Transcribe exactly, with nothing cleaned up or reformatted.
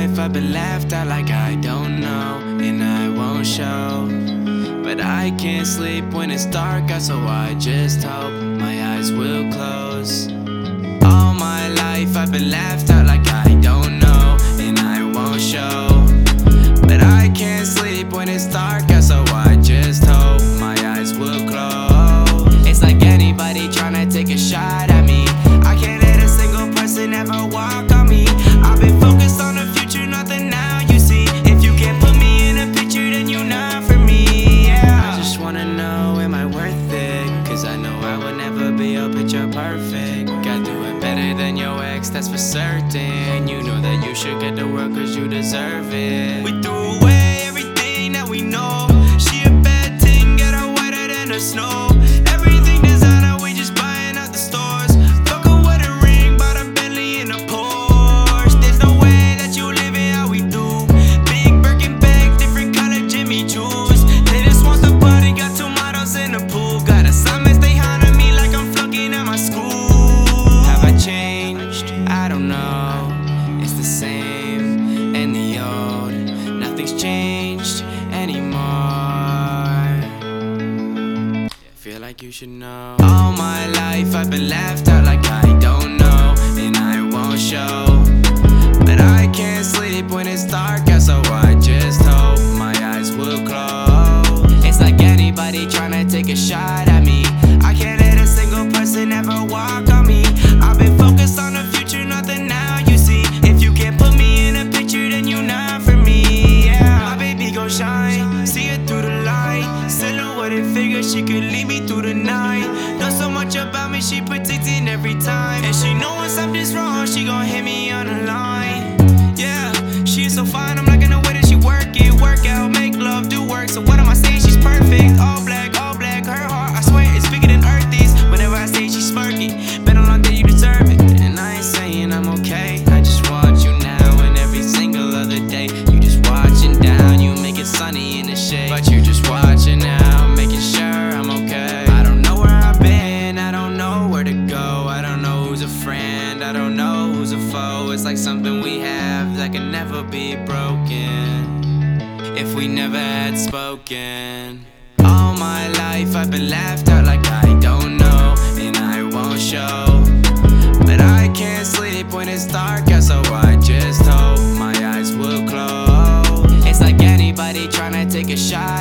life I've been laughed at like I don't know, and I won't show. But I can't sleep when it's dark out, so I just hope my eyes will close. All my life I've been laughed at like I don't know, and I won't show. But I can't sleep when it's dark out, so I just hope my eyes will close. It's like anybody tryna take a shot at me. I can't let a single person ever walk on me. I've been focused on the future, not the now, you see. If you can't put me in a picture, then you're not for me, yeah. I just wanna know, am I worth it? Cause I know I will never be a picture perfect. Gotta do it better than your ex, that's for certain. You know that you should get to work cause you deserve it. We threw away everything that we know. She a bad thing, get her whiter than the snow. Everything designer, we just buying out the stores. Fuck a wedding ring, bought a Bentley and a Porsche. There's no way that you live it how we do. Big Birkin bag, different color Jimmy Choos. They just want the party, got two models in the pool. Got assignments, they hounding me like I'm flunking at my school. Have I changed? I don't know. It's the same and the old. Nothing's changed anymore. Feel like you should know. All my life I've been laughed at like I don't know, and I won't show. But I can't sleep when it's dark out, so I just hope my eyes will close. It's like anybody tryna take a shot at me. I can't let a single person ever walk on me. I've been focused on the future, not the now, you see. If you can't put me in a picture, then you're not for me, yeah. My baby gon' shine, see it through the light. Silhouetted figure, she could lead me through the night. Know so much about me, she predicting every time. And she know when something's wrong, she gon' hit me on the line. Yeah, she's so fine, I'm liking the way that she work it. Work out, make love, do work. So what am I saying? She's perfect. All black, all black, her heart, I swear it's bigger than Earth is. Whenever I say she's smirking, been a long day, you deserve it. And I ain't saying I'm okay, I just want you now and every single other day. You just watching down, you make it sunny in the shade. But you just watching now, making sure I'm okay. I don't know where I've been, I don't know where to go. I don't know who's a friend, I don't know who's a foe. It's like something we have that can never be broken if we never had spoken. All my life I've been laughed at like I don't know, and I won't show. But I can't sleep when it's dark out, so I just hope my eyes will close. It's like anybody tryna take a shot